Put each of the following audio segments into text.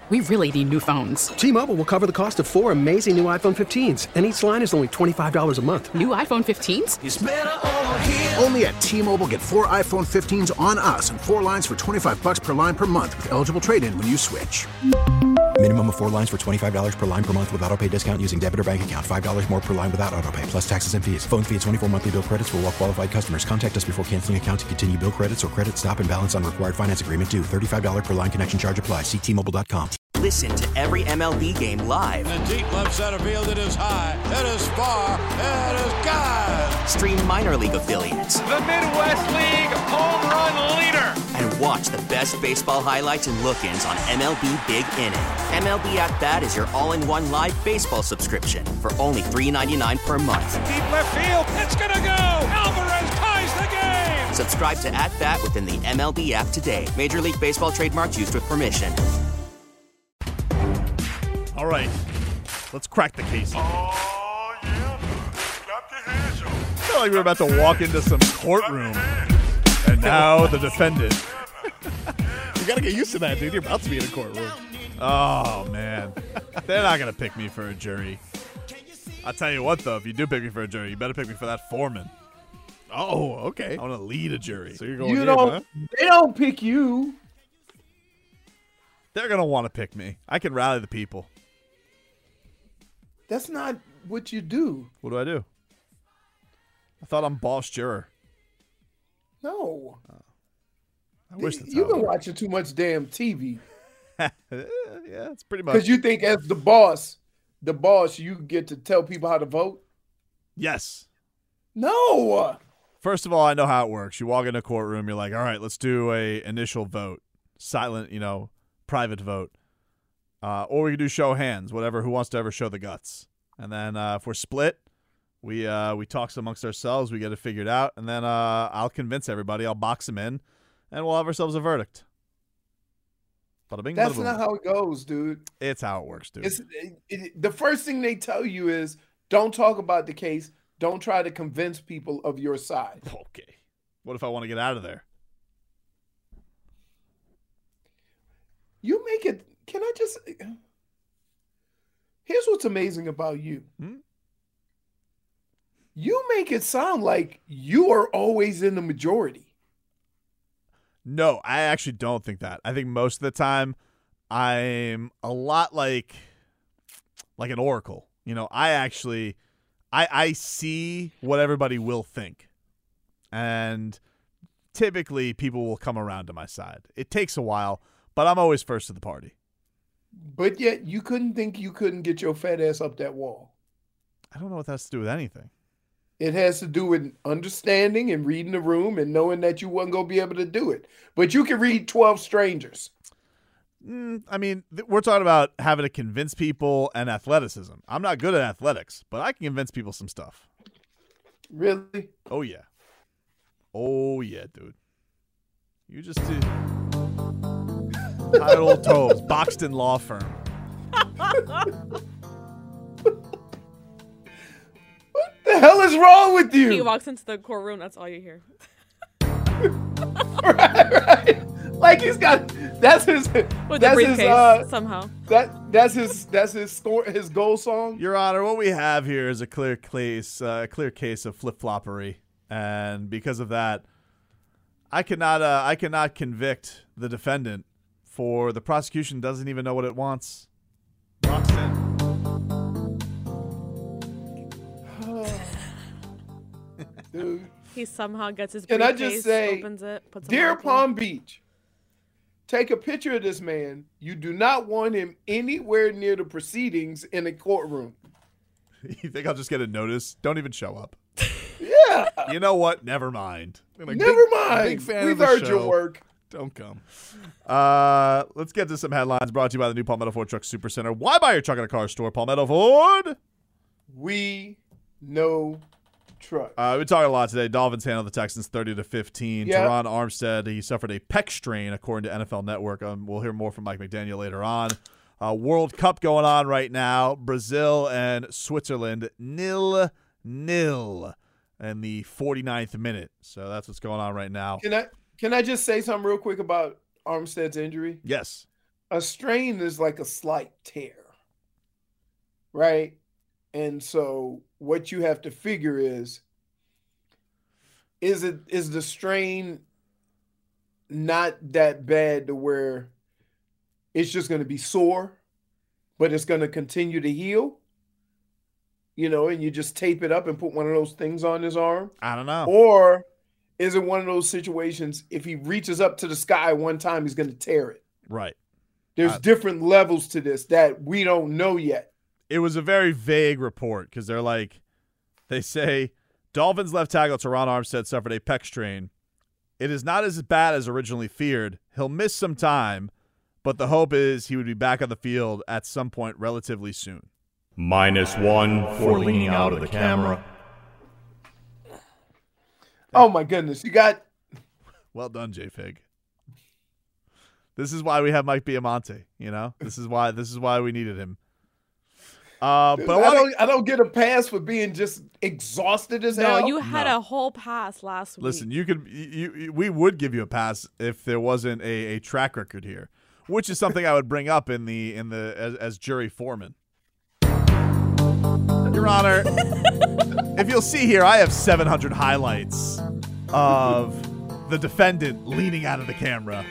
We really need new phones. T-Mobile will cover the cost of 4 amazing new iPhone 15s, and each line is only $25 a month. New iPhone 15s? It's better over here. Only at T-Mobile, get 4 iPhone 15s on us and 4 lines for $25 per line per month with eligible trade-in when you switch. Minimum of 4 lines for $25 per line per month with autopay discount using debit or bank account. $5 more per line without autopay, plus taxes and fees. Phone fee at 24 monthly bill credits for well-qualified customers. Contact us before canceling account to continue bill credits or credit stop and balance on required finance agreement due. $35 per line connection charge applies. See T-Mobile.com. Listen to every MLB game live. In the deep left center field, it is high, it is far, it is gone. Stream minor league affiliates. The Midwest League home run leader. And watch the best baseball highlights and look-ins on MLB Big Inning. MLB At Bat is your all-in-one live baseball subscription for only $3.99 per month. Deep left field, it's gonna go. Alvarez ties the game. Subscribe to At Bat within the MLB app today. Major League Baseball trademarks used with permission. All right, let's crack the case. Oh, yeah. Clap your hands up. I feel like we're about to walk into some courtroom, and now the defendant. You got to get used to that, dude. You're about to be in a courtroom. Oh, man. They're not going to pick me for a jury. I'll tell you what, though, if you do pick me for a jury, you better pick me for that foreman. Oh, okay. I want to lead a jury. So you're going You in, don't. huh? They don't pick you. They're going to want to pick me. I can rally the people. That's not what you do. What do I do? I thought I'm boss juror. No. I wish that's You've how it been worked. watching too much damn TV. Yeah, it's pretty much. Because you think as the boss, you get to tell people how to vote? Yes. No. First of all, I know how it works. You walk in a courtroom, you're like, all right, let's do a initial vote. Silent, private vote. Or we can do show hands, whatever, who wants to ever show the guts. And then if we're split, we talk amongst ourselves, we get it figured out, and then I'll convince everybody, I'll box them in, and we'll have ourselves a verdict. Bada bing, That's bada boom. not how it goes, dude. It's how it works, dude. The first thing they tell you is don't talk about the case. Don't try to convince people of your side. Okay. What if I want to get out of there? You make it. Can I just? Here's what's amazing about you. You make it sound like you are always in the majority. No, I actually don't think that. I think most of the time I'm a lot like an oracle. I see what everybody will think. And typically people will come around to my side. It takes a while, but I'm always first to the party. But yet you couldn't get your fat ass up that wall. I don't know what that has to do with anything. It has to do with understanding and reading the room and knowing that you wasn't going to be able to do it. But you can read 12 strangers. We're talking about having to convince people and athleticism. I'm not good at athletics, but I can convince people some stuff. Really? Oh, yeah. Oh, yeah, dude. You just do. Tired old Tobes, Boxton Law Firm. What the hell is wrong with you? He walks into the courtroom, that's all you hear. right. Like he's got that's his With that's the his briefcase, somehow. That's his score, his goal song. Your Honor, what we have here is a clear case of flip-floppery, and because of that, I cannot convict the defendant for the prosecution doesn't even know what it wants. Roxanne. Dude. He somehow gets his Can I briefcase, just say, opens it, puts it Dear in the Palm Beach, take a picture of this man. You do not want him anywhere near the proceedings in a courtroom. You think I'll just get a notice? Don't even show up. Yeah. You know what? Never mind. Never mind. Big fan We've of the heard show. your work. Don't come. Let's get to some headlines brought to you by the new Palmetto Ford Truck Super Center. Why buy your truck at a car store? Palmetto Ford. We know truck. We're talking a lot today. Dolphins handled the Texans 30-15. Yeah. Teron Armstead, he suffered a pec strain, according to NFL Network. We'll hear more from Mike McDaniel later on. World Cup going on right now. Brazil and Switzerland 0-0 in the 49th minute. So that's what's going on right now. Can I just say something real quick about Armstead's injury? Yes. A strain is like a slight tear, right? And so what you have to figure is the strain not that bad to where it's just going to be sore, but it's going to continue to heal? And you just tape it up and put one of those things on his arm? I don't know. Or is it one of those situations, if he reaches up to the sky one time, he's going to tear it? Right. There's different levels to this that we don't know yet. It was a very vague report because they say Dolphins left tackle Teron Armstead suffered a pec strain. It is not as bad as originally feared. He'll miss some time, but the hope is he would be back on the field at some point relatively soon. -1 for leaning out of the camera. Oh my goodness. You got. Well done, J-Fig. This is why we have Mike Biamonte, This is why we needed him. But I don't get a pass for being just exhausted as hell. No, you had a whole pass last week. Listen, we would give you a pass if there wasn't a track record here, which is something I would bring up as jury foreman. Your Honor, if you'll see here, I have 700 highlights of the defendant leaning out of the camera.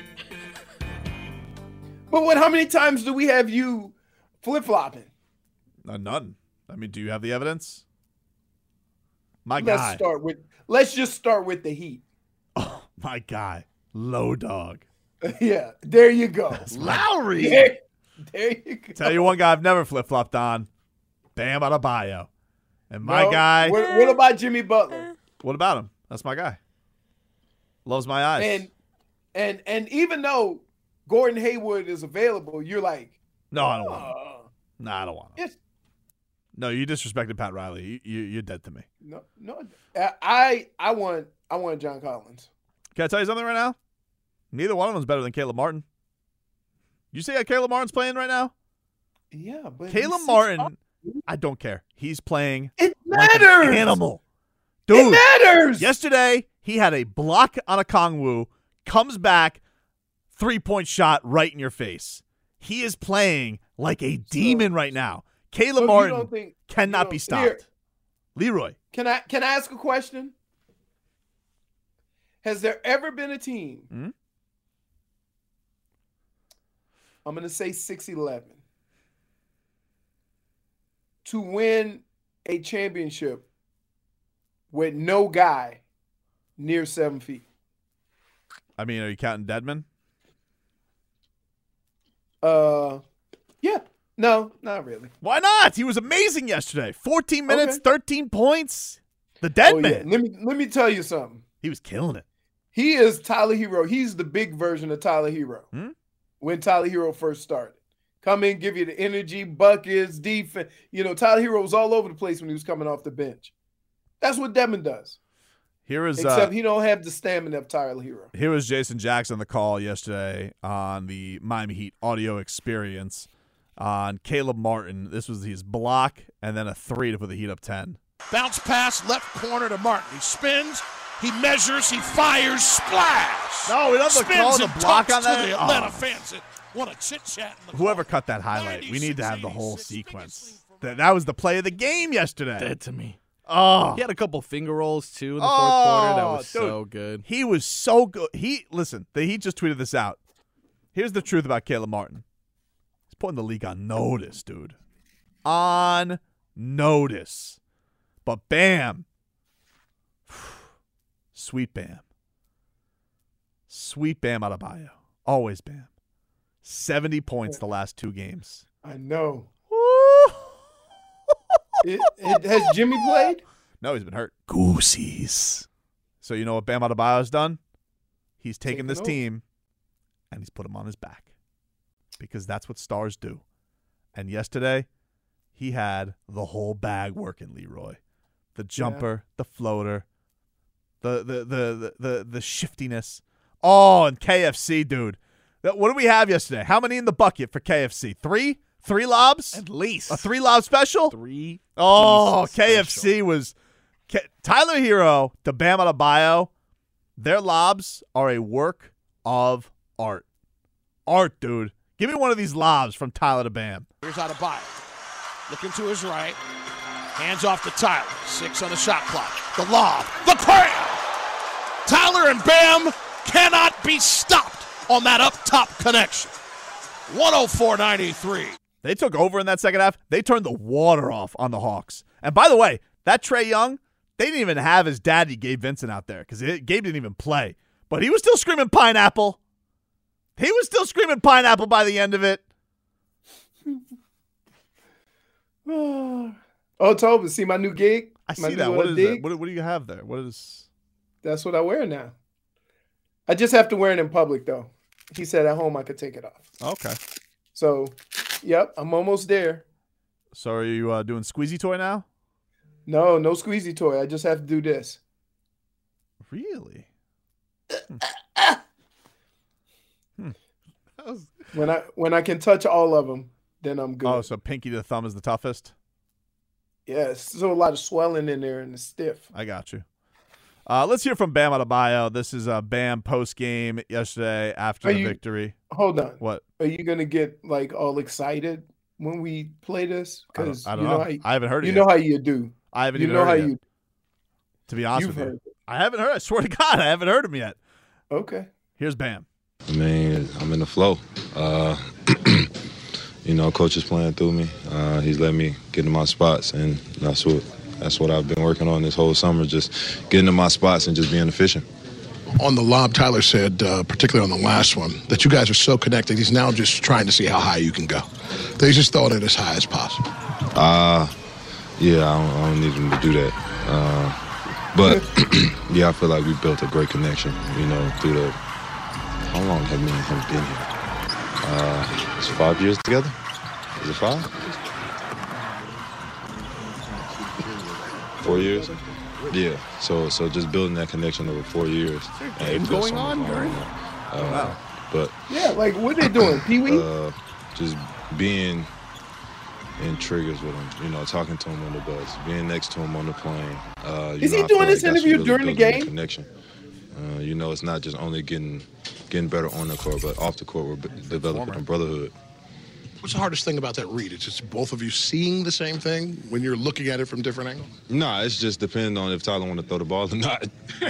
But how many times do we have you flip-flopping? None. I mean, do you have the evidence? Let's just start with the Heat. Oh, my guy. Low dog. Yeah, there you go. Lowry. There you go. Tell you one guy I've never flip-flopped on. Bam Adebayo. And my guy. What about Jimmy Butler? What about him? That's my guy. Loves my eyes. And even though Gordon Hayward is available, you're like, no, I don't want him. No, I don't want him. No, you disrespected Pat Riley. You're dead to me. No. I want John Collins. Can I tell you something right now? Neither one of them is better than Caleb Martin. You see how Caleb Martin's playing right now? Yeah, but Caleb Martin, I don't care. He's playing it like matters. An animal. Dude, it matters. Yesterday, he had a block on a Kongwu, comes back, 3-point shot right in your face. He is playing like a demon right now. Caleb Martin cannot be stopped. Here, Leroy. Can I ask a question? Has there ever been a team? Mm-hmm. I'm going to say 6'11" to win a championship with no guy near 7 feet? I mean, are you counting Dedmon? Yeah. No, not really. Why not? He was amazing yesterday. 14 minutes, 13 points. The dead man. Yeah. Let me tell you something. He was killing it. He is Tyler Hero. He's the big version of Tyler Hero. When Tyler Hero first started. Come in, give you the energy, buckets, defense. Tyler Hero was all over the place when he was coming off the bench. That's what Dedmon does. Except he don't have the stamina of Tyler Hero. Here was Jason Jackson on the call yesterday on the Miami Heat audio experience on Caleb Martin. This was his block and then a 3 to put the Heat up 10. Bounce pass left corner to Martin. He spins, he measures, he fires, splash. No, we don't have to call the block on that. The Atlanta fans want to chit chat. Whoever cut that highlight, we need to have the whole sequence. That was the play of the game yesterday. Dead to me. Oh, he had a couple finger rolls too in the fourth quarter. That was so good. He was so good. He just tweeted this out. Here's the truth about Caleb Martin. He's putting the league on notice, dude. On notice. But Bam. Sweet Bam. Sweet Bam Adebayo. Always Bam. 70 points the last 2 games. I know. Has Jimmy played? No, he's been hurt. Goosies. So you know what Bam Adebayo's done? He's taken this team and he's put them on his back. Because that's what stars do. And yesterday, he had the whole bag working, Leroy. The jumper, the floater, the shiftiness. Oh, and KFC, dude. What did we have yesterday? How many in the bucket for KFC? 3? 3 lobs? At least. A 3 lob special? 3. Oh, KFC was Tyler Hero to Bam Adebayo. Their lobs are a work of art. Art, dude. Give me one of these lobs from Tyler to Bam. Here's Adebayo. Looking to his right. Hands off to Tyler. 6 on the shot clock. The lob. The cram. Tyler and Bam cannot be stopped on that up-top connection. 104-93. They took over in that second half. They turned the water off on the Hawks. And by the way, that Trae Young, they didn't even have his daddy, Gabe Vincent, out there because Gabe didn't even play. But he was still screaming pineapple. He was still screaming pineapple by the end of it. Oh, Tobin, see my new gig? I see that. What is that? What do you have there? What is? That's what I wear now. I just have to wear it in public, though. He said at home I could take it off. Okay. So, yep, I'm almost there. So are you doing squeezy toy now? No squeezy toy. I just have to do this. Really? When I can touch all of them, then I'm good. Oh, so pinky to the thumb is the toughest? Yeah, so a lot of swelling in there and it's stiff. I got you. Let's hear from Bam Adebayo. This is a Bam post-game yesterday after the victory. Hold on. What? Are you going to get, like, all excited when we play this? Because I don't know. I haven't heard it yet. You know how you do. I haven't even heard it yet. To be honest with you. I haven't heard. I swear to God, I haven't heard him yet. Okay. Here's Bam. I mean, I'm in the flow. Coach is playing through me. He's letting me get in my spots, and that's what I've been working on this whole summer, just getting in my spots and just being efficient. On the lob, Tyler said, particularly on the last one, that you guys are so connected. He's now just trying to see how high you can go. They just thought it as high as possible. Yeah, I don't need him to do that. But, yeah, I feel like we built a great connection, through the – how long have me and him been here? It's 5 years together? Is it 5? 4 years? Yeah. So just building that connection over 4 years. Game going on during wow. But yeah, like what are they doing? Pee-wee? Just being in triggers with him, talking to him on the bus, being next to him on the plane. Is he doing this interview during the game? Connection. It's not just only getting better on the court, but off the court, we're developing a brotherhood. What's the hardest thing about that read? It's just both of you seeing the same thing when you're looking at it from different angles? Nah, it's just depending on if Tyler want to throw the ball or not.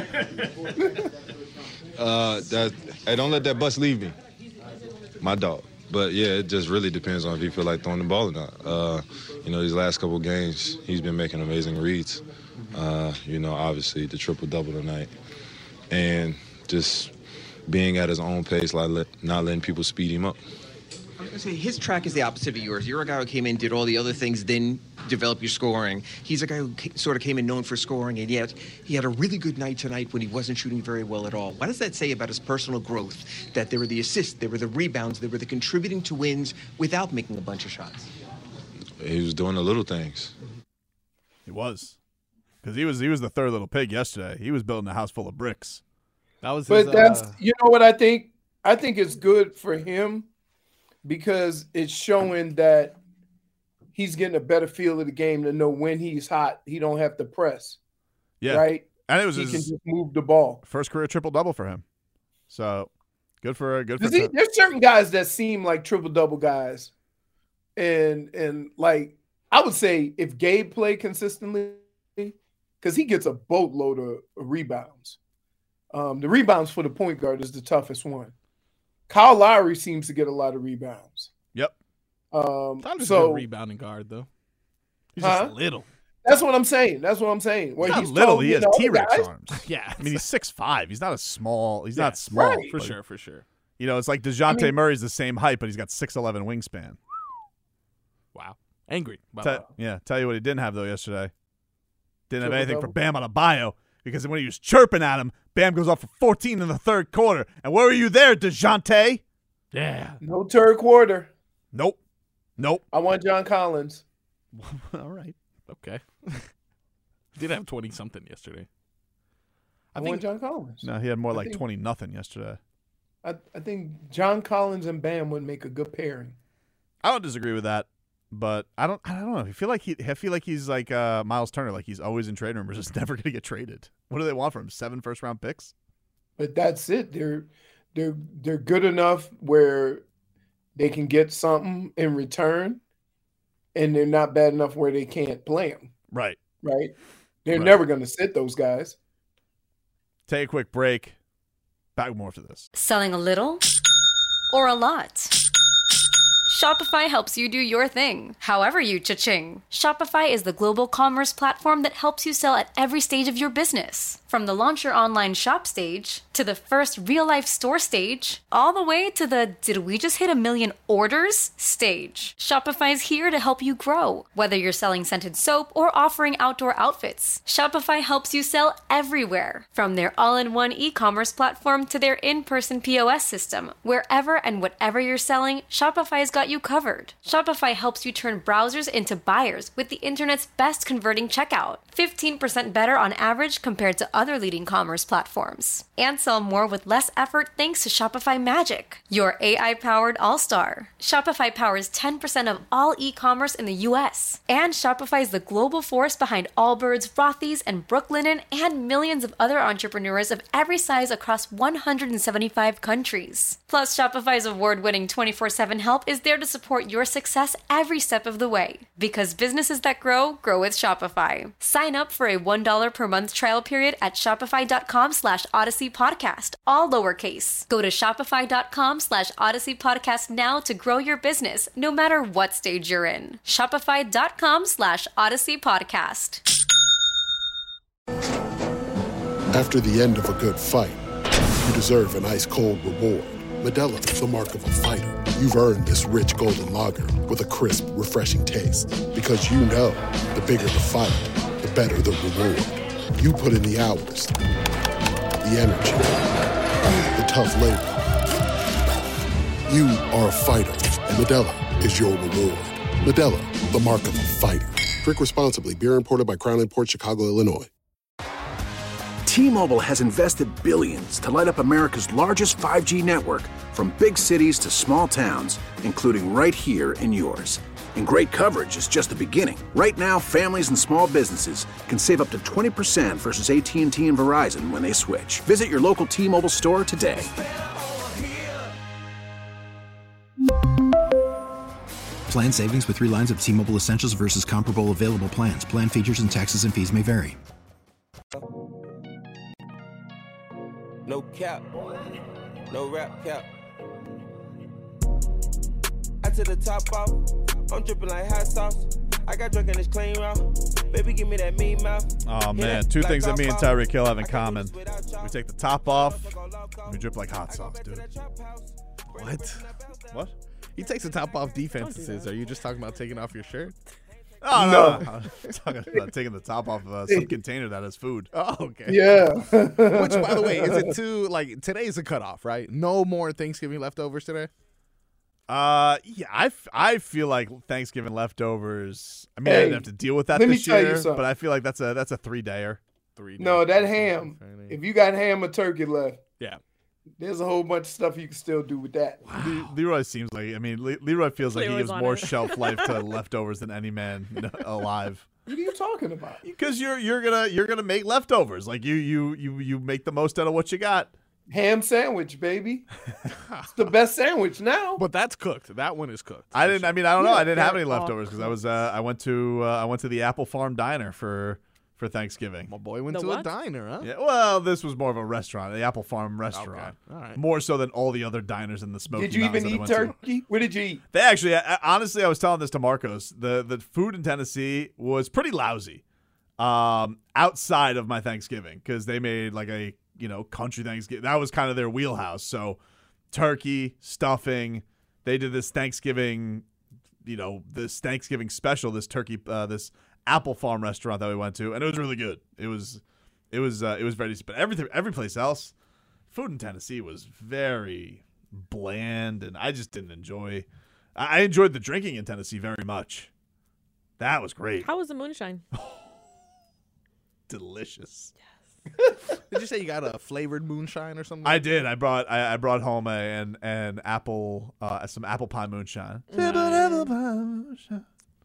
Hey, don't let that bus leave me. My dog. But, yeah, it just really depends on if he feel like throwing the ball or not. These last couple of games, he's been making amazing reads. Obviously the triple-double tonight. And just being at his own pace, like not letting people speed him up. I was going to say, his track is the opposite of yours. You're a guy who came in, did all the other things, then developed your scoring. He's a guy who sort of came in known for scoring, and yet he had a really good night tonight when he wasn't shooting very well at all. What does that say about his personal growth, that there were the assists, there were the rebounds, there were the contributing to wins without making a bunch of shots? He was doing the little things. He was. Because he was the third little pig yesterday. He was building a house full of bricks. That was But that's you know what I think? I think it's good for him because it's showing that he's getting a better feel of the game to know when he's hot, he don't have to press. Yeah. Right? And it was he his can just move the ball. First career triple-double for him. So good for there's certain guys that seem like triple-double guys. And like I would say if Gabe played consistently, because he gets a boatload of rebounds. The rebounds for the point guard is the toughest one. Kyle Lowry seems to get a lot of rebounds. Yep. Tyler's a good rebounding guard, though. He's just little. That's what I'm saying. Well, he's not little. tall, he has T-Rex arms. Yeah. I mean, he's 6'5". He's not a small. He's not small. Right. For sure. It's like DeJounte Murray's the same height, but he's got 6'11" wingspan. Wow. Angry. Yeah. Tell you what he didn't have, though, yesterday. Didn't have anything for Bam Adebayo because when he was chirping at him, Bam goes off for 14 in the third quarter. And where were you there, DeJounte? Yeah. No third quarter. Nope. I want John Collins. All right. Okay. He did have 20-something yesterday. I want John Collins. No, he had more like 20-0 yesterday. I think John Collins and Bam would make a good pairing. I don't disagree with that. But I don't know. I feel like he's like Miles Turner, like he's always in trade rumors, just never going to get traded. What do they want from him? 7 first-round picks? But that's it. They're good enough where they can get something in return, and they're not bad enough where they can't play them. Right. Right? They're Right. never going to sit those guys. Take a quick break. Back more to this. Selling a little or a lot? Shopify helps you do your thing, however you cha-ching. Shopify is the global commerce platform that helps you sell at every stage of your business. From the launch your online shop stage, to the first real-life store stage, all the way to the did we just hit 1 million orders stage. Shopify's here to help you grow. Whether you're selling scented soap or offering outdoor outfits, Shopify helps you sell everywhere. From their all-in-one e-commerce platform to their in-person POS system, wherever and whatever you're selling, Shopify's got you covered. Shopify helps you turn browsers into buyers with the internet's best converting checkout. 15% better on average compared to other leading commerce platforms. And sell more with less effort thanks to Shopify Magic, your AI-powered all-star. Shopify powers 10% of all e-commerce in the US. And Shopify is the global force behind Allbirds, Rothy's, and Brooklinen, and millions of other entrepreneurs of every size across 175 countries. Plus, Shopify's award-winning 24/7 help is there to support your success every step of the way. Because businesses that grow, grow with Shopify. Sign up for a $1 per month trial period at shopify.com/Odyssey Podcast, all lowercase. Go to shopify.com/Odyssey Podcast now to grow your business, no matter what stage you're in. Shopify.com/Odyssey Podcast. After the end of a good fight, you deserve an ice-cold reward. Modelo is the mark of a fighter. You've earned this rich golden lager with a crisp, refreshing taste. Because you know, the bigger the fight, the better the reward. You put in the hours, the energy, the tough labor. You are a fighter, and Modelo is your reward. Modelo, the mark of a fighter. Drink responsibly. Beer imported by Crown Imports, Chicago, Illinois. T-Mobile has invested billions to light up America's largest 5G network, from big cities to small towns, including right here in yours. And great coverage is just the beginning. Right now, families and small businesses can save up to 20% versus AT&T and Verizon when they switch. Visit your local T-Mobile store today. Plan savings with 3 lines of T-Mobile Essentials versus comparable available plans. Plan features and taxes and fees may vary. No cap, no rap cap. I took the top off, I'm dripping like hot sauce. I got drunk in this clean route. Baby, give me that mean mouth. Oh, man. 2 things that me and Tyreek Hill have in common. We take the top off, and we drip like hot sauce, dude. What? What? He takes the top off defenses. Are you just talking about taking off your shirt? Oh, no. I'm talking about taking the top off of some container that has food. Oh, okay. Yeah. Which, by the way, is it too, like, today's a cutoff, right? No more Thanksgiving leftovers today? Yeah, I feel like Thanksgiving leftovers, I mean, I didn't have to deal with that this year, but I feel like that's a 3-dayer. No, that ham. If you got ham or turkey left. Yeah. There's a whole bunch of stuff you can still do with that. Wow. Leroy seems like, I mean, Leroy feels like he gives more shelf life to leftovers than any man alive. What are you talking about? Because you're gonna make leftovers. Like you make the most out of what you got. Ham sandwich, baby. It's the best sandwich now. But that's cooked. That one is cooked. I don't know. I didn't have any leftovers because I went to the Apple Farm Diner for Thanksgiving. My boy went to a diner, huh? Yeah, well, this was more of a restaurant, the Apple Farm restaurant. Okay. All right. More so than all the other diners in the Smoky Mountains. Did you even eat turkey? What did you eat? They actually, honestly, I was telling this to Marcos. The food in Tennessee was pretty lousy outside of my Thanksgiving because they made like a country Thanksgiving. That was kind of their wheelhouse. So turkey, stuffing. They did this Thanksgiving, this Thanksgiving special, this turkey, this Apple Farm restaurant that we went to, and it was really good. It was very decent. But every place else, food in Tennessee was very bland, and I just didn't enjoy. I enjoyed the drinking in Tennessee very much. That was great. How was the moonshine? Delicious. Yes. Did you say you got a flavored moonshine or something? I did. I brought home an apple some apple pie moonshine. Nice.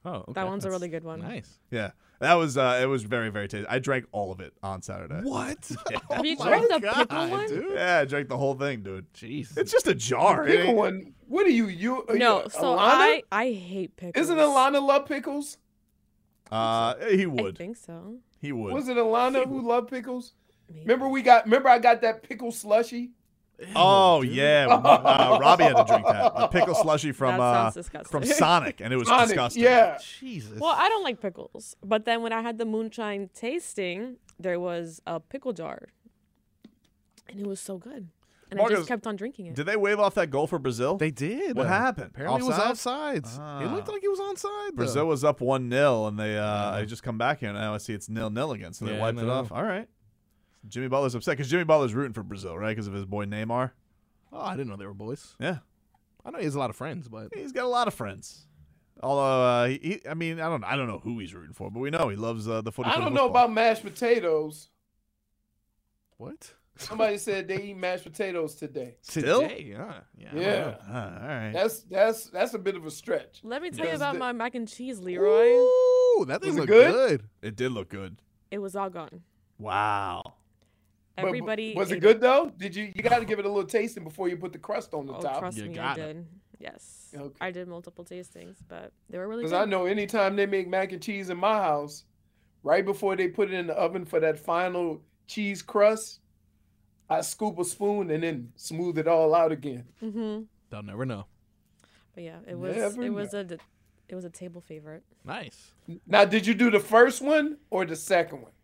Oh, okay. That one's a really good one. Nice. Yeah, that was it was very, very tasty. I drank all of it on Saturday. What? Yeah. Have you tried the God, pickle one? dude. Yeah, I drank the whole thing, dude. Jeez. It's just a jar. The pickle one. What are you? No, so Alana? I hate pickles. Isn't Alana love pickles? He would. I think so. He would. Was it Alana who loved pickles? Remember I got that pickle slushy. Oh yeah, Robbie had to drink that. The pickle slushy from That sounds disgusting. from Sonic, and it was Sonic, disgusting. yeah. Jesus. Well, I don't like pickles, but then when I had the moonshine tasting, there was a pickle jar, and it was so good, and I Marcus, just kept on drinking it. Did they wave off that goal for Brazil? They did. What happened? Apparently it was Offside? offsides. It looked like he was onside. Brazil was up 1-0, and they I just come back here, and now I see it's 0-0 again, so they Yeah, wiped it no. off. All right. Jimmy Butler's upset because Jimmy Butler's rooting for Brazil, right? Because of his boy Neymar. Oh, I didn't know they were boys. Yeah. I know he has a lot of friends, but He's got a lot of friends. Although, I mean, I don't know who he's rooting for, but we know he loves the footy. I don't know about mashed potatoes. What? Somebody said they eat mashed potatoes today. Still? Today? Yeah. Yeah. All right. That's a bit of a stretch. Let me tell you Because about the- my mac and cheese, Leroy. Ooh, that thing Was it looked good? good. It did look good. It was all gone. Wow. But Everybody was it ate good though? Did you got to give it a little tasting before you put the crust on the Oh, top? trust You me, I got it. did. Yes, Okay. I did multiple tastings, but they were really Because good. I know anytime they make mac and cheese in my house, right before they put it in the oven for that final cheese crust, I scoop a spoon and then smooth it all out again. Mm-hmm. They'll never know. But yeah, it was Never it was a table favorite. Nice. Now, did you do the first one or the second one?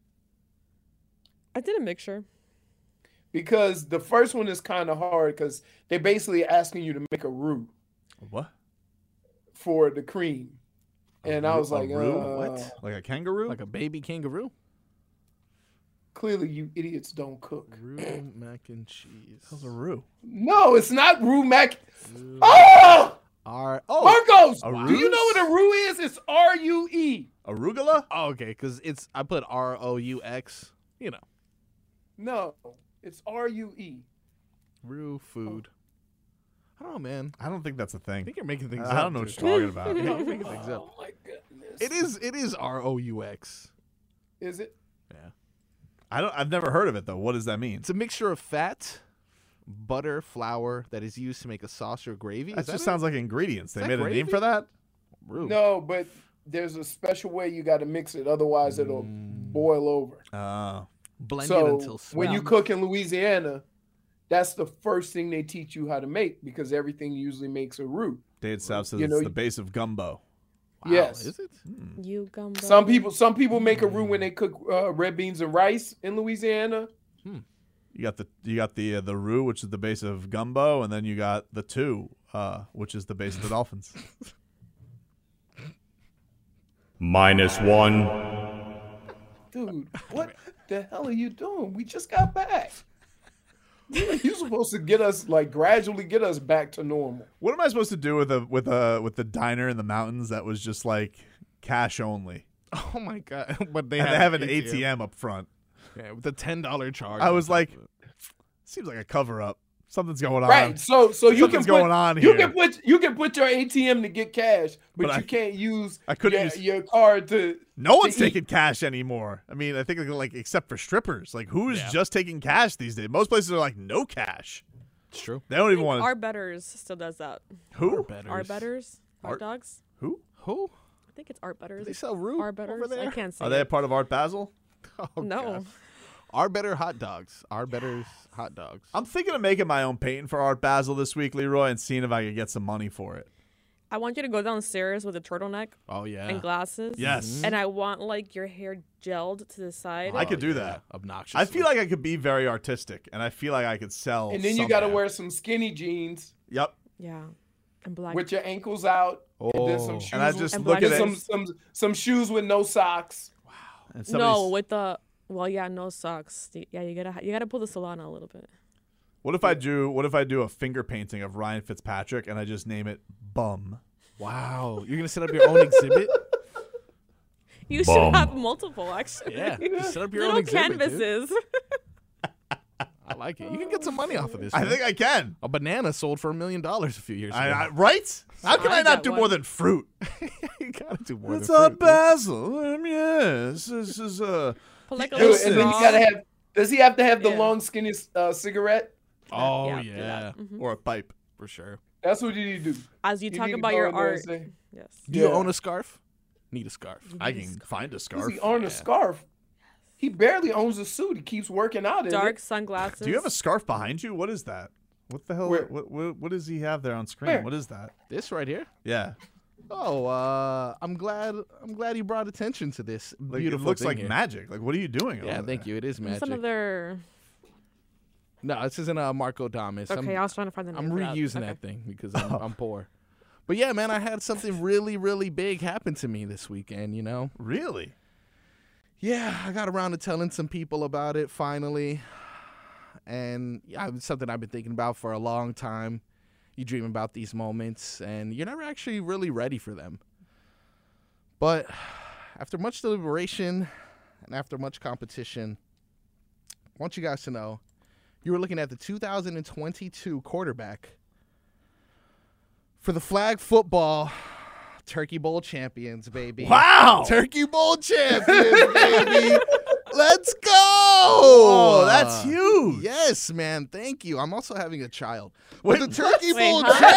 I did a mixture. Because the first one is kind of hard because they're basically asking you to make a roux What? for the cream. And I was like, what? Like a kangaroo? Like a baby kangaroo? Clearly, you idiots don't cook. Roux mac and cheese. How's a roux? No, it's not roux mac. Oh! Marcos, A do you know what a roux is? It's R-U-E. Arugula? Oh, okay, because I put R-O-U-X, you know. No, it's R-U-E. Roux food. I don't know, man. I don't think that's a thing. I think you're making things up. I don't know what dude. you're talking about. Yeah, you're making things up. Oh my goodness. It is R-O-U-X. Is it? Yeah. I've never heard of it though. What does that mean? It's a mixture of fat, butter, flour that is used to make a sauce or gravy. That just sounds like ingredients. They that made a name gravy? for that? Roux. No, but there's a special way you got to mix it. Otherwise, it'll boil over. Blend it So until when you cook in Louisiana, that's the first thing they teach you how to make because everything usually makes a roux. Dade South says You know, it's the base of gumbo. Yes. Is it? You gumbo. Some people make a roux when they cook red beans and rice in Louisiana. You got the roux, which is the base of gumbo, and then you got the two, which is the base of the Dolphins. -1. Dude, what the hell are you doing? We just got back. You're supposed to gradually get us back to normal. What am I supposed to do with the diner in the mountains that was just like cash only? Oh my god! But They have an ATM up front. Yeah, with a $10 charge. I was like, seems like a cover up. Something's going on. Right. So you can Something's going on you here. you can put your ATM to get cash, but But you can't use I couldn't your card to. No one's to eat. taking cash anymore. I mean, I think like except for strippers. Like who is just taking cash these days? Most places are like no cash. It's true. They don't even want Our Betters still does that. Who? Our Betters. Hot Art- dogs. Who? I think it's Art Betters. They sell roux Our Betters. over there? I can't say. Are they a it. part of Art Basel? Oh, No. God. Our Better hot dogs. Our Better's hot dogs. I'm thinking of making my own painting for Art Basel this week, Leroy, and seeing if I could get some money for it. I want you to go downstairs with a turtleneck. Oh, yeah. And glasses. Yes. And I want like your hair gelled to the side. I could do that. Obnoxious. I feel like I could be very artistic, and I feel like I could sell. And then you got to wear some skinny jeans. Yep. Yeah. And black. With your ankles out. And then some Oh. shoes. And I just and look at it. Some shoes with no socks. And No, with the no socks. Yeah, you gotta pull the salon out a little bit. What if I do a finger painting of Ryan Fitzpatrick and I just name it Bum? Wow, you're gonna set up your own exhibit? You should have multiple, actually. Yeah, just set up your little own exhibit, dude. canvases. I like it. You can get some money off of this. I man. think I can. A banana sold for $1 million a few years ago. Right? How can I not do more than fruit? gotta do more What's than up, fruit. Basil? Yes, this is Put like a Dude, little and then you straw. gotta have. Does he have to have the Yeah. long, skinny cigarette? Oh Yeah, do yeah, that. Mhm. or a pipe. for sure. That's what you need to do. As you talk need to about go your in there and art. say, Yes. Do you Yeah. own a scarf? Need a scarf. I can find a Does scarf. he own a scarf? He barely owns a suit. He keeps working out in Dark it. sunglasses. Do you have a scarf behind you? What is that? What the hell? Where? What does he have there on screen? Where? What is that? This right here. Yeah, Oh, I'm glad you brought attention to this like, beautiful it looks thing like here. magic. Like, what are you doing? Yeah, over thank there? you. It is It's magic. another. No, this isn't Marco Damas. Okay, I was trying to find the name. I'm for that. reusing Okay. that thing because I'm poor. But yeah, man, I had something really, really big happen to me this weekend, you know? Really? Yeah, I got around to telling some people about it finally. And yeah, it's something I've been thinking about for a long time. You dream about these moments, and you're never actually really ready for them. But after much deliberation and after much competition, I want you guys to know you were looking at the 2022 quarterback for the flag football Turkey Bowl champions, baby. Wow! Turkey Bowl champions, baby. Let's go! Oh, that's huge. Yes, man. Thank you. I'm also having a child. Wait, With the Turkey Wait, Bowl huh?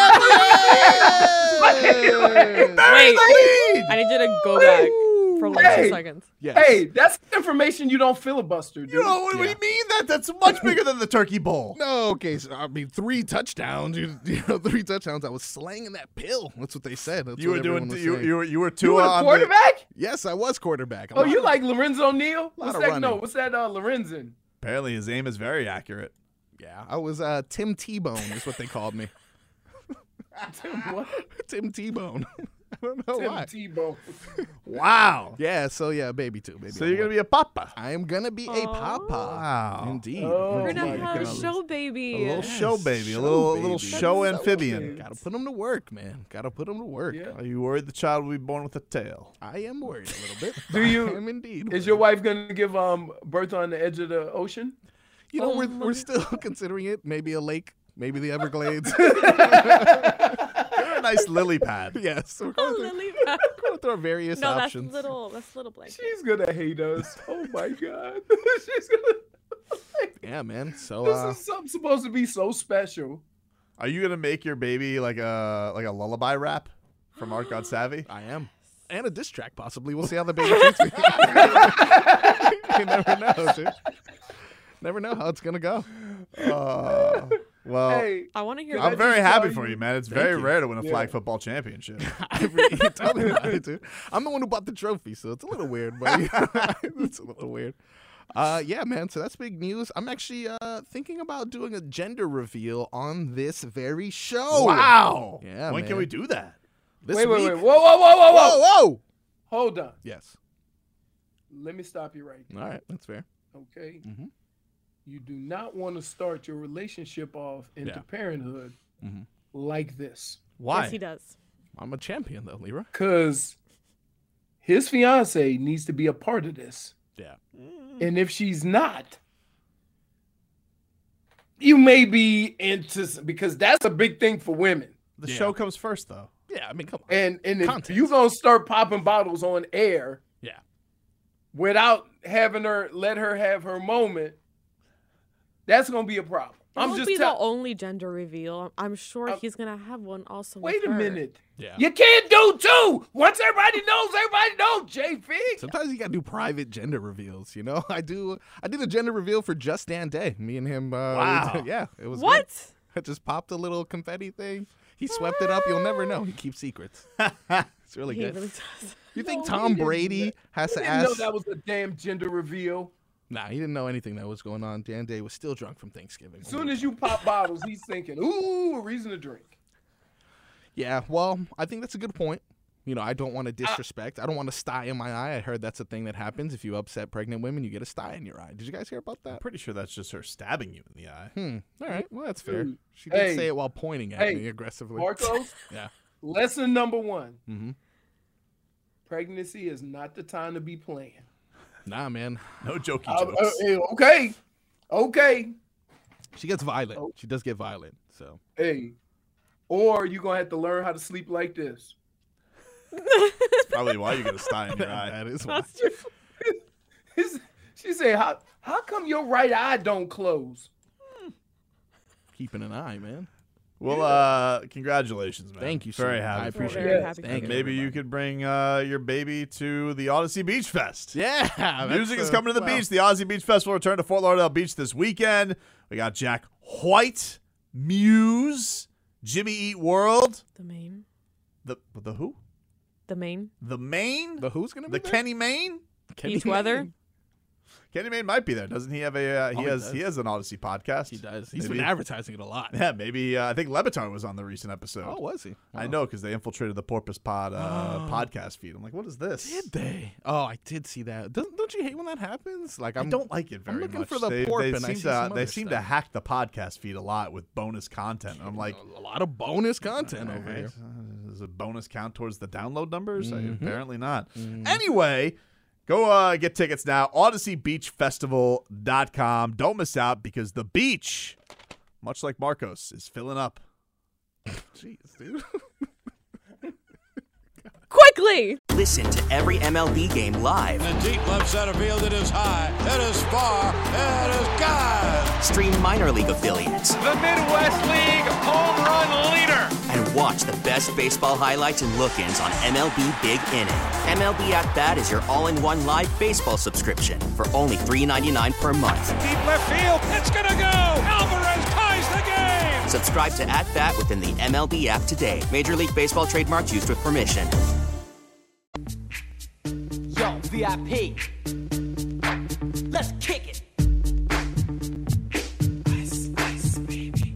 champions! Wait, I need you to go back for like 2 seconds. Yes. Hey, that's information you don't filibuster, dude. You know what do you mean? That's much bigger than the Turkey Bowl. No, okay. So, I mean, 3 touchdowns. You know, 3 touchdowns. I was slanging that pill. That's what they said. That's You what were doing. everyone was You saying. you were You were Tua the on quarterback? Yes, I was quarterback. Oh, you like Lorenzo Neal? What's of that? running. No, what's that? Lorenzen. Apparently, his aim is very accurate. Yeah, I was Tim T-Bone is what they called me. Tim what? Tim T-Bone. I don't know Tim why. Tebow. Wow. Yeah, so yeah, baby too. Baby So you're gonna be a papa. I am gonna be a papa. Wow. Indeed. Oh, We're gonna my have a goodness. show baby. A little Yes, show baby, a show little baby. show That's so amphibian. cute. Gotta put them to work, man. Gotta put them to work. Yeah. Are you worried the child will be born with a tail? I am worried a little bit. Do you- I am indeed. Is your wife gonna give birth on the edge of the ocean? You know, we're still considering it. Maybe a lake. Maybe the Everglades. You're a nice lily pad. Yes. We're Oh, going Lily. to throw various No, that's options. little. That's little blanket. She's gonna hate us. Oh my god. She's gonna. Yeah, man. So This is something supposed to be so special. Are you gonna make your baby like a lullaby rap from Art God Savvy? I am. And a diss track, possibly. We'll see how the baby treats me. You never know, dude. Never know how it's going to go. Well, Hey, I want to hear. I'm I very just happy tell for you- you, man. It's Thank very you. rare to win a Yeah. flag football championship. Tell me about it, dude. I'm the one who bought the trophy, so it's a little weird, but it's a little weird. Yeah, man. So that's big news. I'm actually thinking about doing a gender reveal on this very show. Wow. Yeah, When man. can we do that? This wait. week? Whoa. Hold on. Yes. Let me stop you right there. All right, that's fair. Okay. Mm-hmm. You do not want to start your relationship off into Yeah. parenthood Mhm. like this. Why? Yes, he does. I'm a champion, though, Leroy. Because his fiance needs to be a part of this. Yeah. And if she's not, you may be into because that's a big thing for women. The Yeah. show comes first, though. Yeah, I mean, come on. And if Context. you gonna start popping bottles on air Yeah. without having her let her have her moment, that's gonna be a problem. It I'm won't just be the telling. only gender reveal. I'm sure he's gonna have one also. Wait with a her. minute. Yeah. You can't do two. Once everybody knows, J Fig. Sometimes you gotta do private gender reveals. You know, I did a gender reveal for Just Dan Day. Me and him. Wow. Yeah, it was. What? Good. I just popped a little confetti thing. He swept it up. You'll never know. He keeps secrets. It's really He good. really does. You think No, he Tom didn't. Brady has He to didn't know ask? that was a damn gender reveal. Nah, he didn't know anything that was going on. Dan Day was still drunk from Thanksgiving. As soon as you pop bottles, he's thinking, ooh, a reason to drink. Yeah, well, I think that's a good point. You know, I don't want to disrespect. I don't want a sty in my eye. I heard that's a thing that happens. If you upset pregnant women, you get a sty in your eye. Did you guys hear about that? Pretty sure that's just her stabbing you in the eye. All right. Well, that's fair. Dude. She did Hey. say it while pointing at me aggressively. Marcos, Yeah. lesson number one. Mm-hmm. Pregnancy is not the time to be playing. Nah, man. No jokey jokes. Okay. She gets violent. Oh. She does get violent. So Hey. Or you're going to have to learn how to sleep like this. That's probably why you got a sty in your eye. That is why. She said, how come your right eye don't close? Keeping an eye, man. Well, congratulations, man. Thank you, sir. Very happy. I appreciate Very it. happy Thank you. Maybe you could bring your baby to the Odyssey Beach Fest. Yeah. Music is coming to the beach. The Odyssey Beach Festival return to Fort Lauderdale Beach this weekend. We got Jack White, Muse, Jimmy Eat World. The Maine. The who? The Maine. The Maine? The who's going to be The there? Kenny Maine? Beach weather. Kenny Maine might be there. Doesn't he have a he has an Odyssey podcast? He does. He's Maybe. been advertising it a lot. Yeah, maybe I think Levitar was on the recent episode. Oh, was he? I know because they infiltrated the Porpoise Pod podcast feed. I'm like, what is this? Did they? Oh, I did see that. Don't you hate when that happens? Like I don't like it very I'm looking much. for the they, porp they and I seem see to some other seem to stuff. hack the podcast feed a lot with bonus content. I'm like, a lot of bonus content over here. Does a bonus count towards the download numbers? Mhm. Apparently not. Anyway, go get tickets now. OdysseyBeachFestival.com. Don't miss out because the beach, much like Marcos, is filling up. Jeez, dude. Quickly! Listen to every MLB game live. In the deep left center field, it is high, it is far, it is God. Stream minor league affiliates. The Midwest League home run leader. And watch the best baseball highlights and look-ins on MLB Big Inning. MLB At Bat is your all-in-one live baseball subscription for only $3.99 per month. Deep left field, it's gonna go. Alvarez ties the game. Subscribe to At Bat within the MLB app today. Major League Baseball trademarks used with permission. Yo, VIP. Let's kick it. Ice, ice, baby.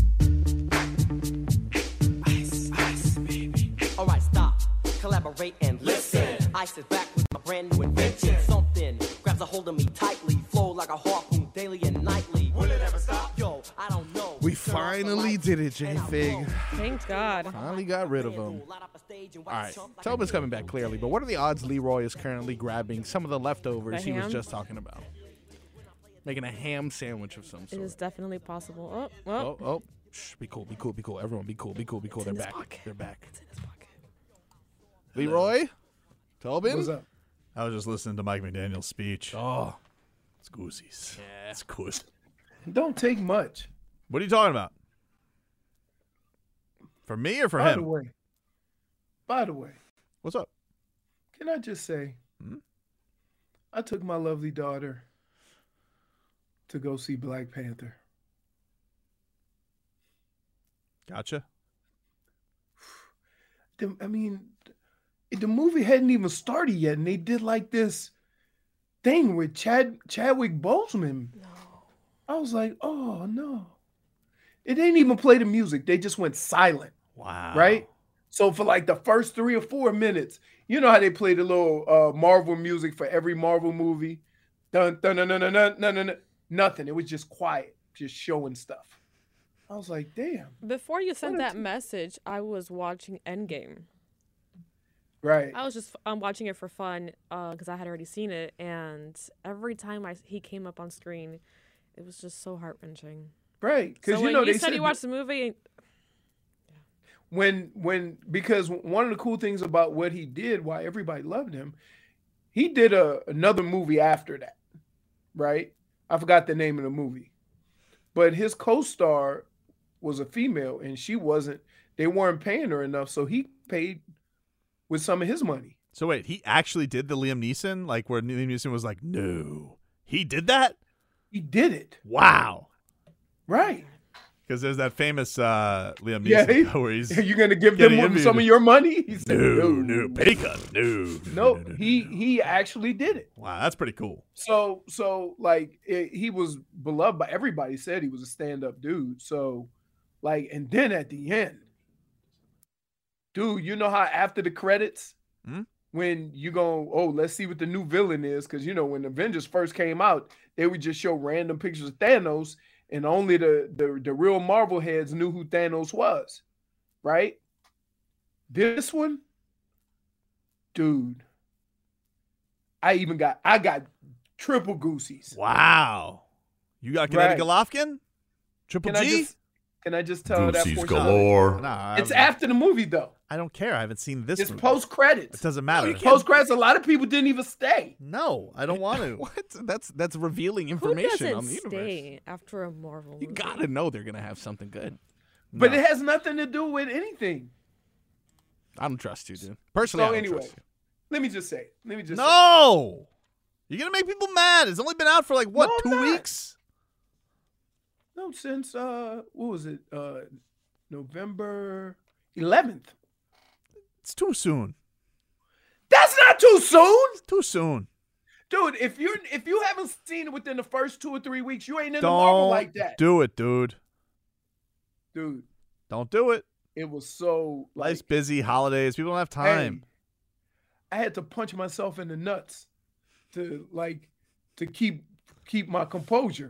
Ice, ice, baby. All right, stop. Collaborate and listen. Ice is back with my brand new invention. Something grabs a hold of me tightly. Flow like a harpoon daily and nightly. Will it ever stop? Yo, I don't know. We finally did it, J-Fig. Thank God. Finally got rid of him. All right, Tobin's coming back clearly, but what are the odds Leroy is currently grabbing some of the leftovers The he was ham? just talking about? Making a ham sandwich of some It sort. is definitely possible. Oh, well. Oh. Shh, be cool, be cool, be cool. Everyone be cool, be cool, be cool. They're in his back. pocket. They're back. It's in his pocket. Leroy? Tobin? What's up? I was just listening to Mike McDaniel's speech. Oh. It's goosies. Yeah. It's good. Don't take much. What are you talking about? For me or for By him? the way, What's up? can I just say, I took my lovely daughter to go see Black Panther. Gotcha. I mean, the movie hadn't even started yet, and they did like this thing with Chadwick Boseman. No. I was like, oh no. It didn't even play the music. They just went silent. Wow. Right? So for like the first 3 or 4 minutes, you know how they play the little Marvel music for every Marvel movie? Dun dun dun dun dun dun dun dun. Nothing. It was just quiet, just showing stuff. I was like, damn. Before you sent that message, I was watching Endgame. Right. I was just watching it for fun because I had already seen it, and every time he came up on screen, it was just so heart-wrenching. Right. Because So you know when they you said you watched the movie, because one of the cool things about what he did, why everybody loved him, he did another movie after that, right? I forgot the name of the movie, but his co-star was a female, and they weren't paying her enough, so he paid with some of his money. So wait, he actually did the Liam Neeson, like where Liam Neeson was like, no, he did that? He did it. Wow. Right. Because there's that famous Liam Neeson where he's you're gonna give getting them some of interviewed. your money? He said, No, pay cut, no. He actually did it. Wow, that's pretty cool. So like he was beloved by everybody. Said he was a stand-up dude. So like, and then at the end, dude, you know how after the credits, when you go, oh, let's see what the new villain is, because you know when Avengers first came out, they would just show random pictures of Thanos, and only the real Marvel heads knew who Thanos was, right? This one, dude, I got triple goosies. Wow. You got Gennady Golovkin? Triple G? Can I just tell that Goosies portion? galore. It's after the movie, though. I don't care. I haven't seen this. It's movie. post credits. It doesn't matter. Post credits. A lot of people didn't even stay. No, I don't want to. What? That's revealing Who information doesn't on the universe. stay after a Marvel movie? You gotta know they're gonna have something good. But it has nothing to do with anything. I don't trust you, dude. Personally, I don't trust you. let me just say. No, you're gonna make people mad. It's only been out for like what, No, I'm 2 not. weeks? No, since what was it? November 11th. It's too soon. That's not too soon. It's too soon. Dude, if you haven't seen it within the first 2 or 3 weeks, you ain't in the Marvel like that. Do it, dude. Dude, Don't do it. it was so Life's busy, holidays. People don't have time. I had to punch myself in the nuts to keep my composure.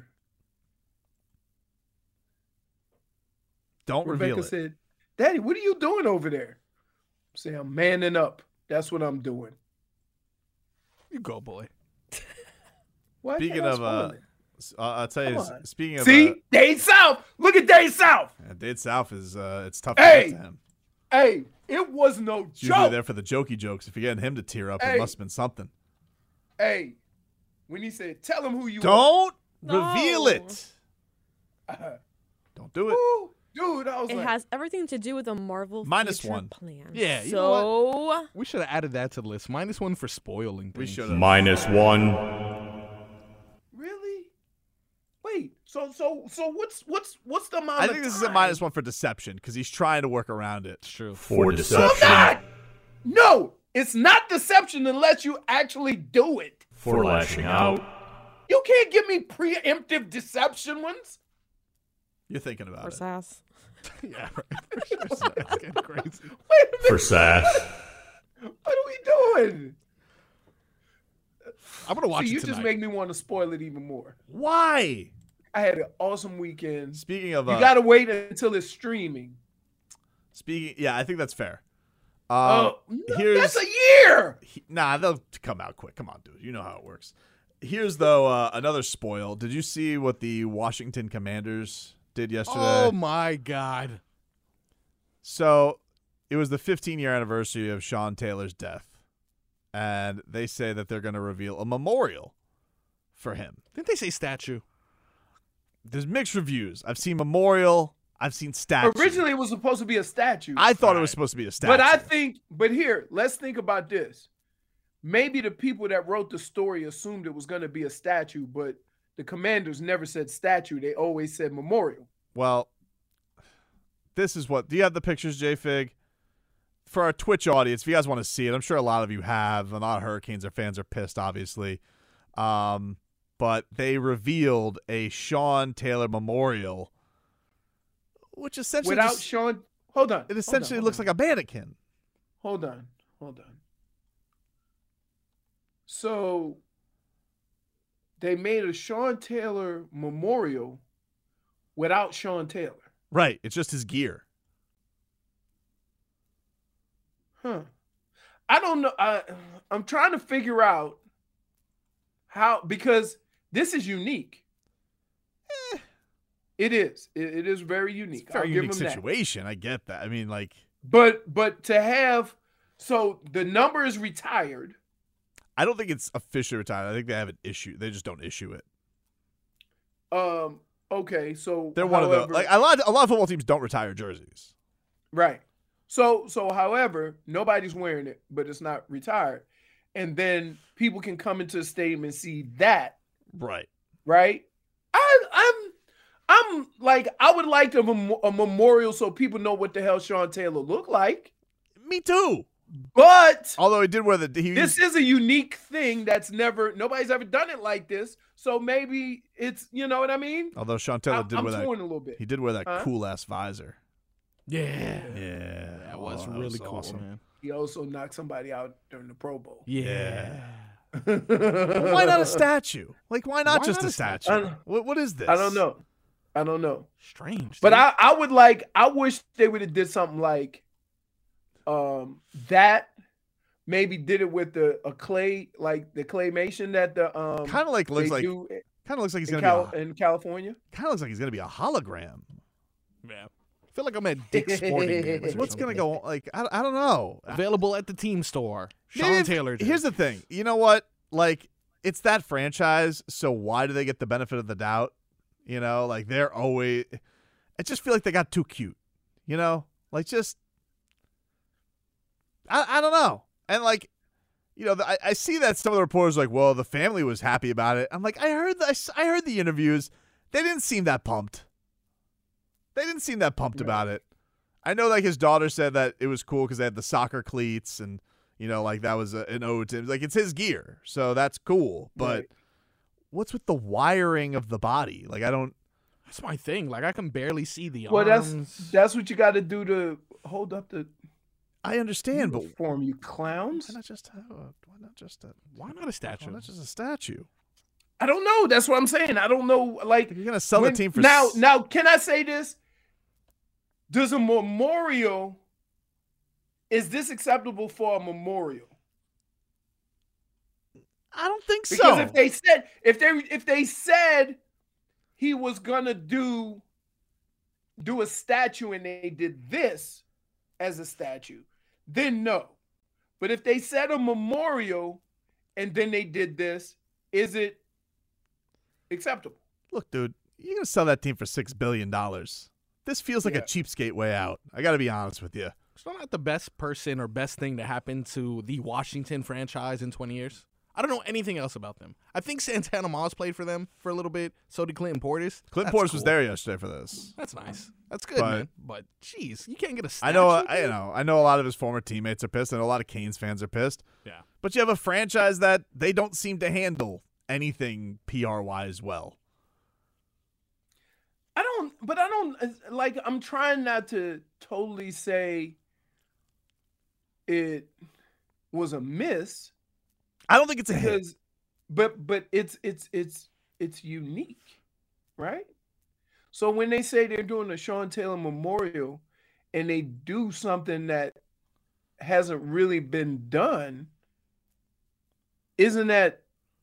Don't Rebecca reveal it. said, "Daddy, what are you doing over there?" I say, "I'm manning up. That's what I'm doing." You go, boy. What? Speaking of, I'll tell you. Come on. Speaking of, See, Dade South. Look at Dade South. Dade South is it's tough to get to him. Hey, it was no He's usually joke. there for the jokey jokes. If you're getting him to tear up, Hey. it must have been something. Hey, when he said, "Tell him who you Don't are." reveal it. Don't do it. Ooh, dude, I was It like, has everything to do with a Marvel Minus future one. plan. Yeah, you so know what? We should have added that to the list. -1 for spoiling things. We should have. -1. really? Wait, so what's the amount I of think this is time? a -1 for deception because he's trying to work around it. It's true. For No, deception. not. No, it's not deception unless you actually do it. For lashing out. You can't give me preemptive deception ones. You're thinking about for it. sass. Yeah, right. That's getting crazy. Wait a minute. For sass. What are we doing? I'm gonna watch See, it you tonight. just make me want to spoil it even more. Why? I had an awesome weekend. Speaking of, You gotta wait until it's streaming. yeah, I think that's fair. No, Here's that's a year. Nah, they'll come out quick. Come on, dude. You know how it works. Here's though another spoil. Did you see what the Washington Commanders did yesterday? Oh my God. So it was the 15-year anniversary of Sean Taylor's death, and they say that they're going to reveal a memorial for him. Didn't they say statue? There's mixed reviews. I've seen memorial. I've seen statue. Originally, it was supposed to be a statue. I thought it was supposed to be a statue. But here, let's think about this. Maybe the people that wrote the story assumed it was going to be a statue, but the Commanders never said statue. They always said memorial. Well, this is what. Do you have the pictures, J-Fig? For our Twitch audience, if you guys want to see it, I'm sure a lot of you have. A lot of Hurricanes fans are pissed, obviously. But they revealed a Sean Taylor memorial, which essentially Without Sean, hold on. It essentially looks like a mannequin. Hold on. So they made a Sean Taylor memorial without Sean Taylor. Right. It's just his gear. Huh. I don't know. I'm trying to figure out how, because this is unique. It is. It is very unique. It's a very I'll give unique him that. situation. I get that. I mean, like. But to have, so the number is retired. I don't think it's officially retired. I think they have an issue. They just don't issue it. Okay. So They're one of the, like, a lot of football teams don't retire jerseys. Right. So however, nobody's wearing it, but it's not retired. And then people can come into the stadium and see that. Right. Right? I'm like, I would like a memorial so people know what the hell Sean Taylor looked like. Me too. But although he did wear the this is a unique thing that's nobody's ever done it like this. So maybe it's, you know what I mean? Although Sean Taylor did I'm wear that torn a little bit. He did wear that Huh? cool ass visor. Yeah. Yeah. That was really cool, awesome. man. He also knocked somebody out during the Pro Bowl. Yeah. Why not a statue? Like, why not Why just not a a statue? statue? What is this? I don't know. Strange. But dude. I wish they would have did something like that. Maybe did it with the claymation that the kind of like looks they like do kind of looks like he's in gonna be in California. kind of looks like he's gonna be a hologram. Yeah. I feel like I'm at Dick's Sporting Goods. What's going to go on? Like, I don't know. Available at the team store. Sean Taylor. Here's the thing. You know what? Like, it's that franchise, so why do they get the benefit of the doubt? You know, like they're always – I just feel like they got too cute. You know? Like just – I don't know. And like, you know, I see that some of the reporters are like, well, the family was happy about it. I'm like, I heard the interviews. They didn't seem that pumped. About it. I know like his daughter said that it was cool because they had the soccer cleats and, you know, like that was an ode to him. Like it's his gear. So that's cool. But what's with the wiring of the body? Like I don't. That's my thing. Like I can barely see the well, arms. that's what you got to do to hold up the. I understand, but form you clowns. Why not just a statue? Why not just a statue? I don't know. That's what I'm saying. I don't know. Like you're gonna sell the team for now. Can I say this? Does a memorial? Is this acceptable for a memorial? I don't think so. Because if they said he was gonna do a statue and they did this as a statue, then no. But if they said a memorial and then they did this, is it acceptable? Look, dude, you're going to sell that team for $6 billion. This feels like a cheapskate way out. I got to be honest with you. Still not the best person or best thing to happen to the Washington franchise in 20 years. I don't know anything else about them. I think Santana Moss played for them for a little bit. So did Clinton Portis. Clinton Portis was there yesterday for this. That's nice. That's good, man. But geez, you can't get a statue. I know a lot of his former teammates are pissed. I know a lot of Canes fans are pissed. Yeah. But you have a franchise that they don't seem to handle anything PR-wise well. I'm trying not to totally say it was a miss. I don't think it's a hit. But it's unique, right? So when they say they're doing a Sean Taylor memorial and they do something that hasn't really been done, isn't that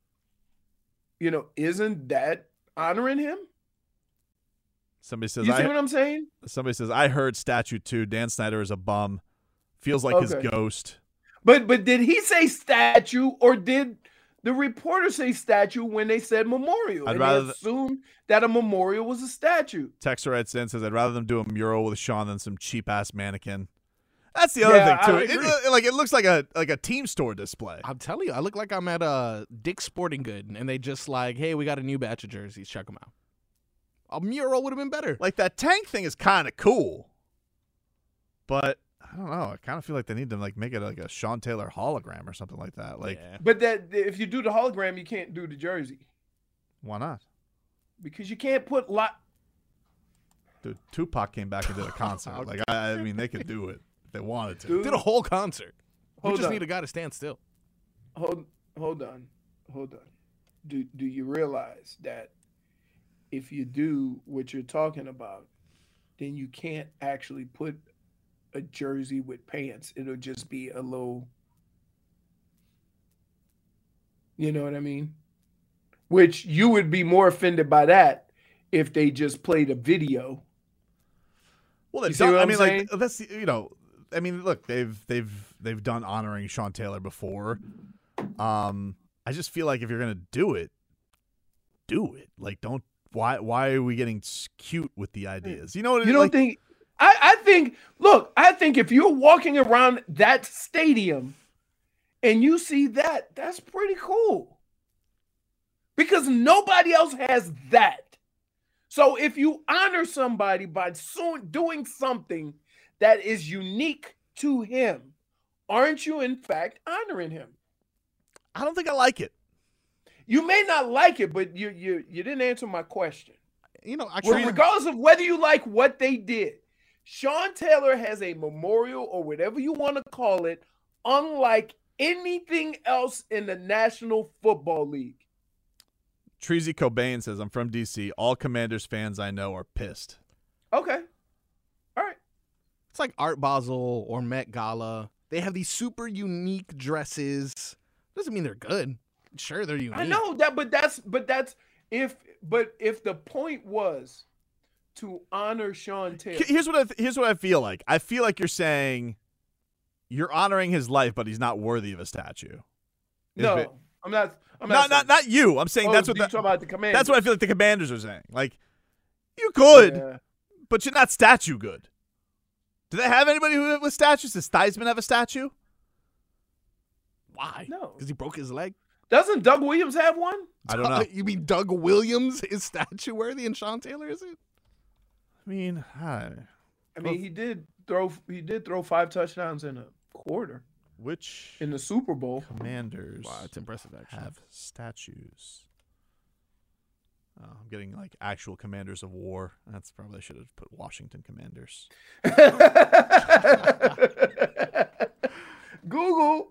honoring him? Somebody says, you see what I'm saying? Somebody says, I heard statue too. Dan Snyder is a bum. Feels like his ghost. But did he say statue or did the reporter say statue when they said memorial? I'd and rather they assumed that a memorial was a statue. Texter writes in, says, I'd rather them do a mural with Sean than some cheap-ass mannequin. That's the other thing, too. It looks like a team store display. I'm telling you, I look like I'm at a Dick's Sporting Good, and they just like, hey, we got a new batch of jerseys. Check them out. A mural would have been better. Like, that tank thing is kind of cool. But I don't know. I kind of feel like they need to like make it like a Sean Taylor hologram or something like that. Like, But that if you do the hologram, you can't do the jersey. Why not? Because you can't put Dude, Tupac came back and did a concert. Like, I mean, they could do it if they wanted to. Did a whole concert. We just on. need a guy to stand still. Hold on. Do you realize that if you do what you're talking about, then you can't actually put a jersey with pants. It'll just be a low, you know what I mean? Which you would be more offended by that if they just played a video. Well, like that's I mean, look, they've done honoring Sean Taylor before. I just feel like if you're gonna do it. Like, don't. Why are we getting cute with the ideas? You know what? You don't think? I think. Look, I think if you're walking around that stadium and you see that, that's pretty cool. Because nobody else has that. So if you honor somebody by doing something that is unique to him, aren't you in fact honoring him? I don't think I like it. You may not like it, but you didn't answer my question. Actually, regardless of whether you like what they did, Sean Taylor has a memorial or whatever you want to call it, unlike anything else in the National Football League. Treasy Cobain says, I'm from D.C. All Commanders fans I know are pissed. Okay. All right. It's like Art Basel or Met Gala. They have these super unique dresses. Doesn't mean they're good. Sure, they're unique. I know that, but if the point was to honor Sean Taylor. Here's what I feel like. I feel like you're saying you're honoring his life, but he's not worthy of a statue. No, I'm not. Not you. I'm saying that's what you're talking about the Commanders. That's what I feel like the Commanders are saying. Like, you could, but you're not statue good. Do they have anybody with statues? Does Theismann have a statue? Why? No, because he broke his leg. Doesn't Doug Williams have one? I don't know. You mean Doug Williams is statue worthy and Sean Taylor isn't? I mean, he did throw 5 touchdowns in a quarter. Which in the Super Bowl? Commanders. Wow, it's impressive. Actually, have statues. I'm getting like actual Commanders of War. That's probably I should have put Washington Commanders. Google.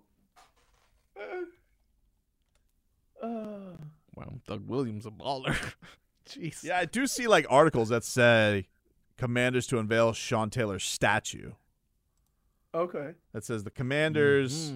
Wow, Doug Williams a baller. Jeez. Yeah, I do see like articles that say Commanders to unveil Sean Taylor's statue. Okay. That says the Commanders.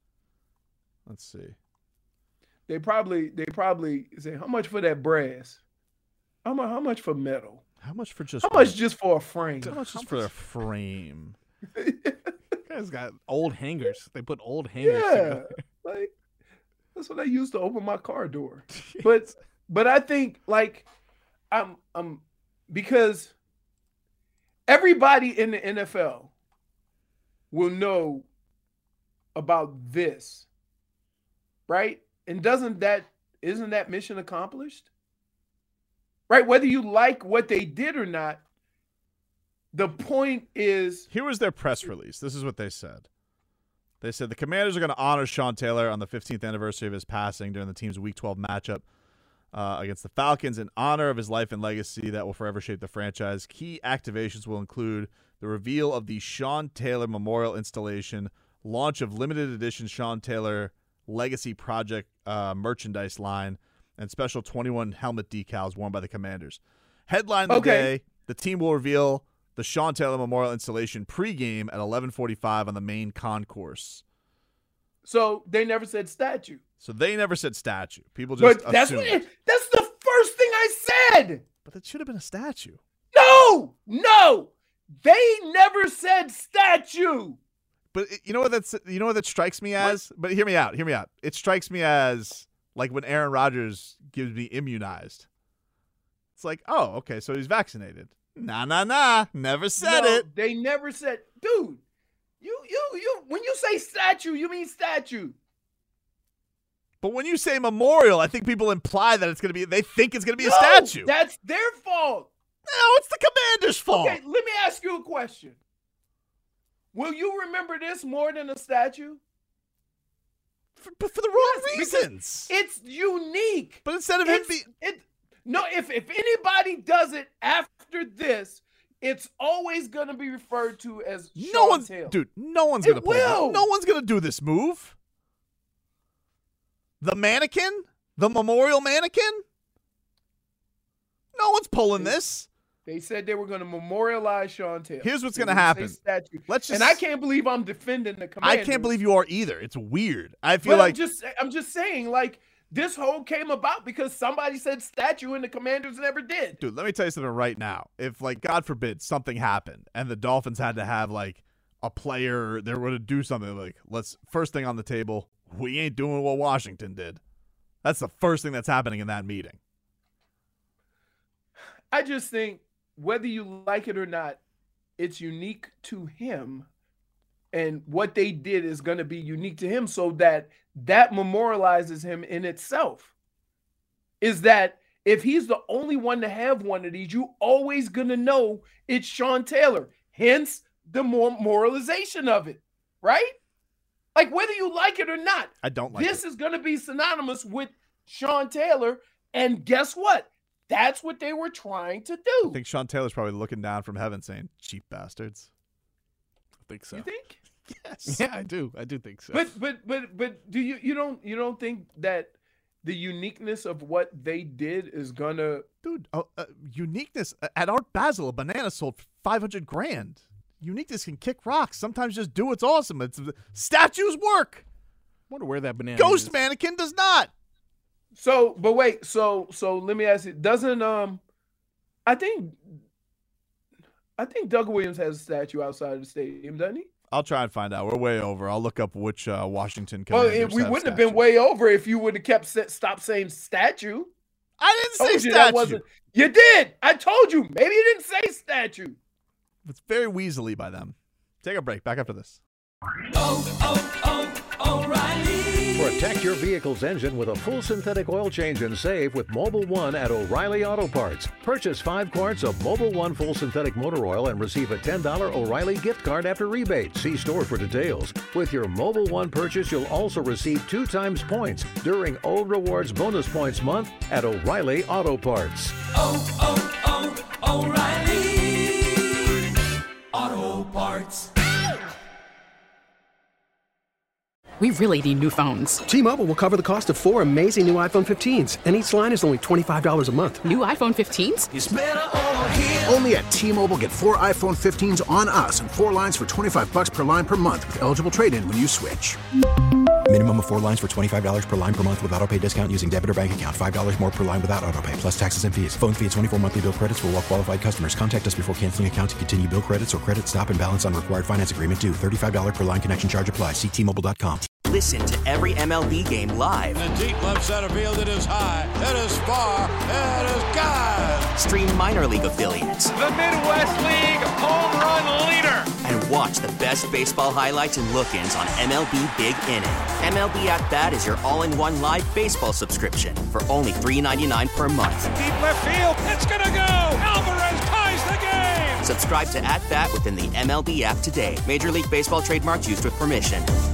Let's see. They probably say how much for that brass? How much for metal? How much for just? How much just for a frame? How much just for a frame? Guys got old hangers. They put old hangers. Yeah, together. like that's what I used to open my car door. But I think like I'm because everybody in the NFL will know about this, right? And isn't that mission accomplished? Right? Whether you like what they did or not, the point is... Here was their press release. This is what they said. They said the Commanders are going to honor Sean Taylor on the 15th anniversary of his passing during the team's Week 12 matchup against the Falcons in honor of his life and legacy that will forever shape the franchise. Key activations will include the reveal of the Sean Taylor Memorial installation, launch of limited edition Sean Taylor Legacy Project merchandise line, and special 21 helmet decals worn by the Commanders. Headline of the day, the team will reveal the Sean Taylor Memorial installation pregame at 11:45 on the main concourse. So they never said statue. People just that's assumed. That's the first thing I said. But it should have been a statue. No, they never said statue. But you know what that strikes me as? What? But hear me out. It strikes me as like when Aaron Rodgers gives me immunized. It's like, oh, okay, so he's vaccinated. Nah. Never said it. They never said, dude. You. When you say statue, you mean statue. But when you say memorial, I think people imply that it's going to be. They think it's going to be a statue. That's their fault. No, it's the Commanders' fault. Okay, let me ask you a question. Will you remember this more than a statue? But for the wrong reasons. It's unique. But instead of him being... if anybody does it after this, it's always going to be referred to as Sean Taylor. Dude, no one's going to pull that. No one's going to do this move. The mannequin? The memorial mannequin? No one's pulling this. They said they were going to memorialize Sean Taylor. Here's what's going to happen. And I can't believe I'm defending the Commanders. I can't believe you are either. It's weird. I feel like I'm just saying, like, this whole came about because somebody said statue and the Commanders never did. Dude, let me tell you something right now. If, like, God forbid, something happened and the Dolphins had to have, like, a player, they were going to do something like, first thing on the table, we ain't doing what Washington did. That's the first thing that's happening in that meeting. I just think, whether you like it or not, it's unique to him, and what they did is going to be unique to him, so that memorializes him in itself. Is that if he's the only one to have one of these, you always going to know it's Sean Taylor. Hence the memorialization of it, right? Like, whether you like it or not, I don't like this is going to be synonymous with Sean Taylor, and guess what? That's what they were trying to do. I think Sean Taylor's probably looking down from heaven saying, cheap bastards. I think so. You think? Yes. Yeah, I do. I do think so. But do you don't think that the uniqueness of what they did is gonna uniqueness at Art Basel, a banana sold for $500,000. Uniqueness can kick rocks. Sometimes just do what's awesome. Statues work. I wonder where that banana Ghost is. mannequin does not. So let me ask you, doesn't I think I think Doug Williams has a statue outside of the stadium, doesn't he? I'll try and find out. We're way over. I'll look up which Washington Well, Commanders we have wouldn't have statues. been way over if you would have stopped saying statue. I didn't say You that statue. wasn't- You did. I told you. Maybe you didn't say statue. It's very weaselly by them. Take a break. Back after this. Protect your vehicle's engine with a full synthetic oil change and save with Mobile One at O'Reilly Auto Parts. Purchase 5 quarts of Mobile One full synthetic motor oil and receive a $10 O'Reilly gift card after rebate. See store for details. With your Mobile One purchase, you'll also receive 2 times points during O Rewards Bonus Points Month at O'Reilly Auto Parts. O'Reilly Auto Parts. We really need new phones. T-Mobile will cover the cost of 4 amazing new iPhone 15s, and each line is only $25 a month. New iPhone 15s? It's better over here. Only at T-Mobile, get 4 iPhone 15s on us and 4 lines for $25 per line per month with eligible trade-in when you switch. Minimum of 4 lines for $25 per line per month with auto-pay discount using debit or bank account. $5 more per line without auto-pay, plus taxes and fees. Phone fee at 24 monthly bill credits for well-qualified customers. Contact us before canceling account to continue bill credits or credit stop and balance on required finance agreement due. $35 per line connection charge applies. See T-Mobile.com. Listen to every MLB game live. In the deep left center field, it is high, it is far, it is God. Stream minor league affiliates. The Midwest League home run leader. And watch the best baseball highlights and look-ins on MLB Big Inning. MLB At Bat is your all-in-one live baseball subscription for only $3.99 per month. Deep left field, it's gonna go. Alvarez ties the game. Subscribe to At Bat within the MLB app today. Major League Baseball trademarks used with permission.